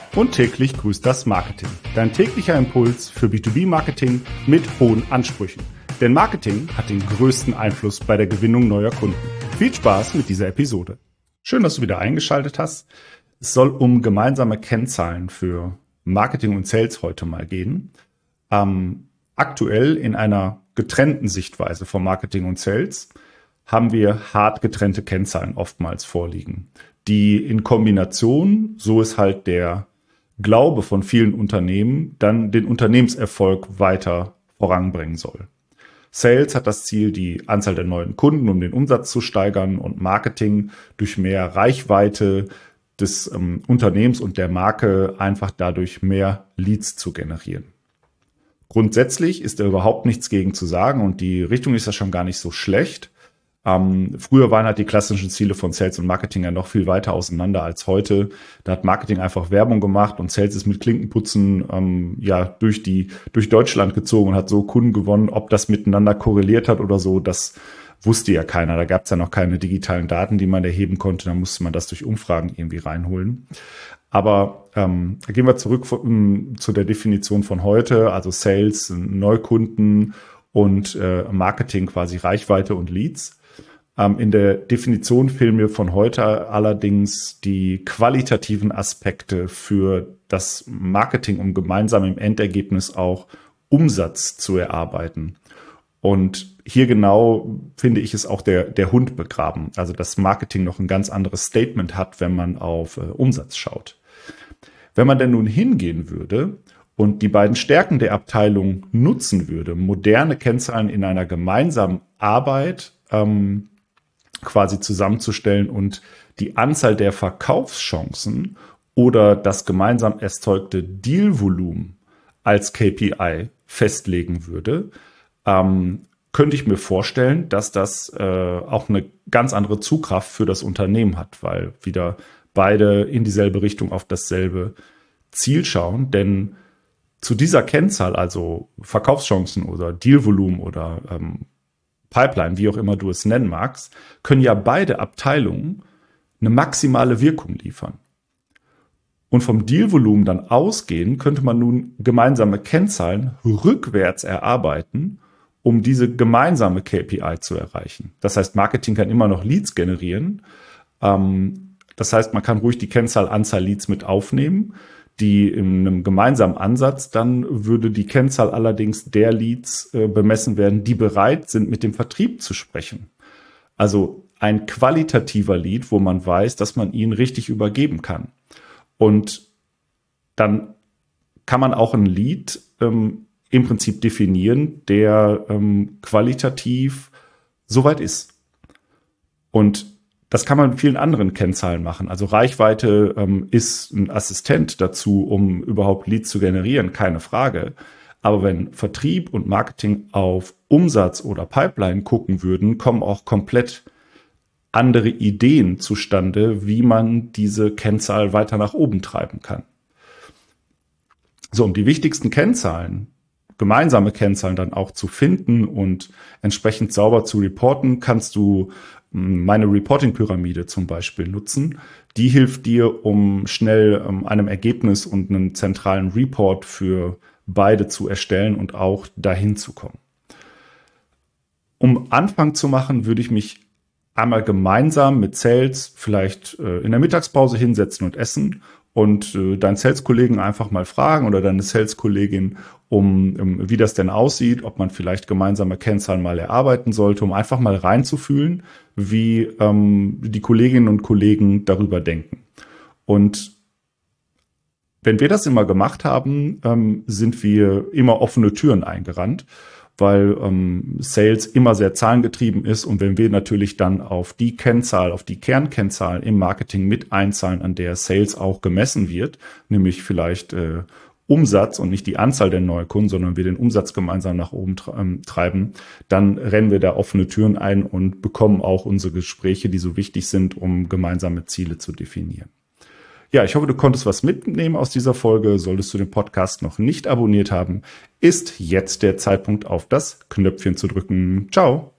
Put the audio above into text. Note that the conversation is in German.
Und täglich grüßt das Marketing. Dein täglicher Impuls für B2B-Marketing mit hohen Ansprüchen. Denn Marketing hat den größten Einfluss bei der Gewinnung neuer Kunden. Viel Spaß mit dieser Episode. Schön, dass du wieder eingeschaltet hast. Es soll um gemeinsame Kennzahlen für Marketing und Sales heute mal gehen. Aktuell in einer getrennten Sichtweise von Marketing und Sales haben wir hart getrennte Kennzahlen oftmals vorliegen, die in Kombination, so ist halt der Glaube von vielen Unternehmen, dann den Unternehmenserfolg weiter voranbringen soll. Sales hat das Ziel, die Anzahl der neuen Kunden, um den Umsatz zu steigern, und Marketing durch mehr Reichweite des Unternehmens und der Marke einfach dadurch mehr Leads zu generieren. Grundsätzlich ist da überhaupt nichts gegen zu sagen und die Richtung ist ja schon gar nicht so schlecht. Früher waren halt die klassischen Ziele von Sales und Marketing ja noch viel weiter auseinander als heute. Da hat Marketing einfach Werbung gemacht und Sales ist mit Klinkenputzen durch Deutschland gezogen und hat so Kunden gewonnen. Ob das miteinander korreliert hat oder so, das wusste ja keiner. Da gab es ja noch keine digitalen Daten, die man erheben konnte. Da musste man das durch Umfragen irgendwie reinholen. Aber gehen wir zurück zu der Definition von heute, also Sales, Neukunden und Marketing quasi Reichweite und Leads. In der Definition fehlen mir von heute allerdings die qualitativen Aspekte für das Marketing, um gemeinsam im Endergebnis auch Umsatz zu erarbeiten. Und hier genau finde ich es auch der Hund begraben. Also dass Marketing noch ein ganz anderes Statement hat, wenn man auf Umsatz schaut. Wenn man denn nun hingehen würde und die beiden Stärken der Abteilung nutzen würde, moderne Kennzahlen in einer gemeinsamen Arbeit quasi zusammenzustellen und die Anzahl der Verkaufschancen oder das gemeinsam erzeugte Dealvolumen als KPI festlegen würde, könnte ich mir vorstellen, dass das auch eine ganz andere Zugkraft für das Unternehmen hat, weil wieder beide in dieselbe Richtung auf dasselbe Ziel schauen. Denn zu dieser Kennzahl, also Verkaufschancen oder Dealvolumen oder Pipeline, wie auch immer du es nennen magst, können ja beide Abteilungen eine maximale Wirkung liefern. Und vom Dealvolumen dann ausgehend könnte man nun gemeinsame Kennzahlen rückwärts erarbeiten, um diese gemeinsame KPI zu erreichen. Das heißt, Marketing kann immer noch Leads generieren. Das heißt, man kann ruhig die Kennzahl Anzahl Leads mit aufnehmen. Die in einem gemeinsamen Ansatz, dann würde die Kennzahl allerdings der Leads bemessen werden, die bereit sind, mit dem Vertrieb zu sprechen. Also ein qualitativer Lead, wo man weiß, dass man ihn richtig übergeben kann. Und dann kann man auch ein Lead im Prinzip definieren, der qualitativ soweit ist. Und das kann man mit vielen anderen Kennzahlen machen. Also Reichweite ist ein Assistent dazu, um überhaupt Leads zu generieren, keine Frage. Aber wenn Vertrieb und Marketing auf Umsatz oder Pipeline gucken würden, kommen auch komplett andere Ideen zustande, wie man diese Kennzahl weiter nach oben treiben kann. So, um die wichtigsten Kennzahlen, gemeinsame Kennzahlen dann auch zu finden und entsprechend sauber zu reporten, kannst du meine Reporting-Pyramide zum Beispiel nutzen. Die hilft dir, um schnell einem Ergebnis und einen zentralen Report für beide zu erstellen und auch dahin zu kommen. Um Anfang zu machen, würde ich mich einmal gemeinsam mit Sales vielleicht in der Mittagspause hinsetzen und essen und deinen Sales-Kollegen einfach mal fragen oder deine Sales-Kollegin, wie das denn aussieht, ob man vielleicht gemeinsame Kennzahlen mal erarbeiten sollte, um einfach mal reinzufühlen, wie die Kolleginnen und Kollegen darüber denken. Und wenn wir das immer gemacht haben, sind wir immer offene Türen eingerannt, weil Sales immer sehr zahlengetrieben ist. Und wenn wir natürlich dann auf die Kennzahl, auf die Kernkennzahl im Marketing mit einzahlen, an der Sales auch gemessen wird, nämlich vielleicht Umsatz und nicht die Anzahl der Neukunden, sondern wir den Umsatz gemeinsam nach oben treiben, dann rennen wir da offene Türen ein und bekommen auch unsere Gespräche, die so wichtig sind, um gemeinsame Ziele zu definieren. Ja, ich hoffe, du konntest was mitnehmen aus dieser Folge. Solltest du den Podcast noch nicht abonniert haben, ist jetzt der Zeitpunkt, auf das Knöpfchen zu drücken. Ciao!